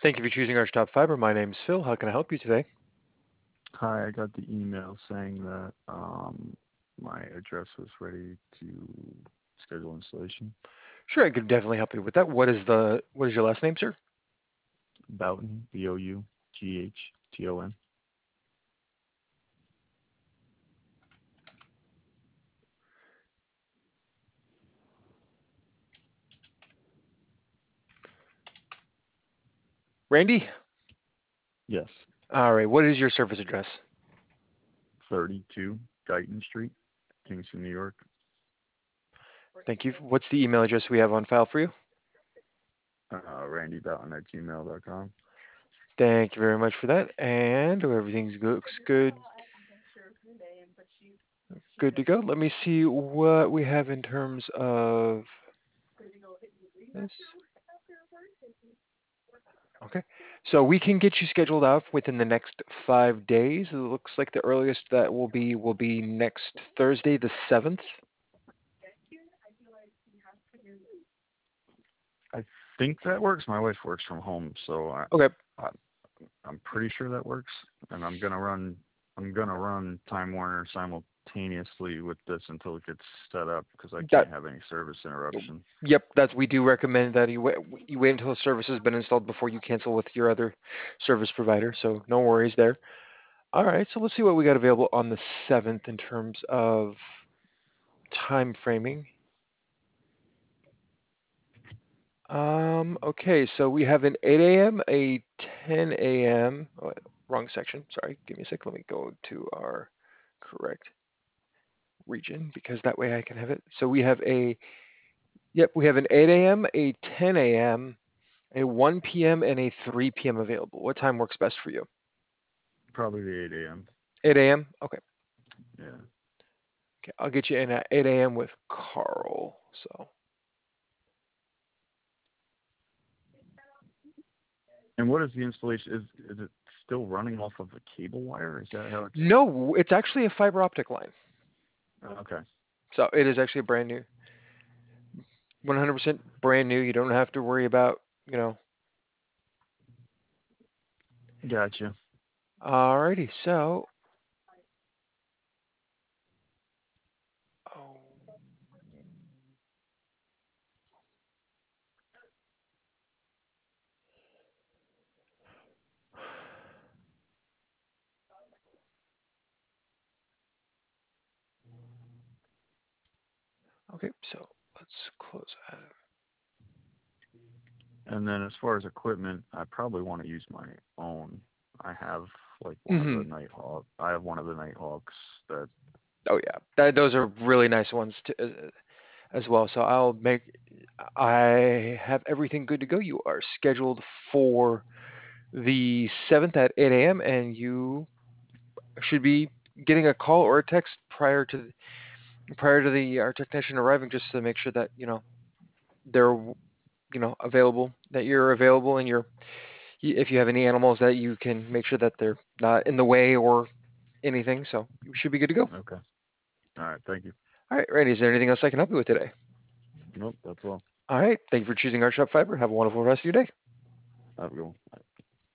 Thank you for choosing Archtop Fiber. My name's Phil. How can I help you today? Hi, I got the email saying that my address was ready to schedule installation. Sure, I could definitely help you with that. What is your last name, sir? Boughton, Boughton. Randy? Yes, All right. What is your service address? 32 Guyton Street, Kingston, New York. Thank you. What's the email address we have on file for you? RandyBoughton@gmail.com. Thank you very much for that. And everything looks good. Good to go. Let me see what we have in terms of this. Okay. So we can get you scheduled out within the next 5 days. It looks like the earliest that will be next Thursday, the 7th. I think that works. My wife works from home, so Okay. I I'm pretty sure that works. And I'm gonna run Time Warner simultaneously with this until it gets set up because I That can't have any service interruption. Yep, we do recommend that you wait until the service has been installed before you cancel with your other service provider. So no worries there. All right, so let's see what we got available on the 7th in terms of time framing. Okay, so we have an 8 a.m., a 10 a.m. Oh, wrong section. Sorry, give me a sec. Let me go to our correct region because that way I can have it. So we have an 8 a.m., a 10 a.m., a 1 p.m. and a 3 p.m. available. What time works best for you? Probably the 8 a.m. 8 a.m.? Okay. Yeah. Okay, I'll get you in at 8 a.m. with Carl. So And what is the installation? Is it still running off of a cable wire? Is that how it's? no, it's actually a fiber optic line. Okay. So it is actually a brand new, 100% brand new. You don't have to worry about, you know. Gotcha. Alrighty, so oh, okay, so let's close out. And then as far as equipment, I probably want to use my own. I have like one of the Mm-hmm. Nighthawk. I have one of the Nighthawks that. Oh yeah, those are really nice ones as well. So I have everything good to go. You are scheduled for the 7th at 8 a.m. and you should be getting a call or a text prior to the our technician arriving, just to make sure that they're available, that you're available, and if you have any animals that you can make sure that they're not in the way or anything. So you should be good to go. Okay. All right. Thank you. All right, Randy. Is there anything else I can help you with today? Nope. That's all. All right. Thank you for choosing our Shop Fiber. Have a wonderful rest of your day. Have a good one. Bye.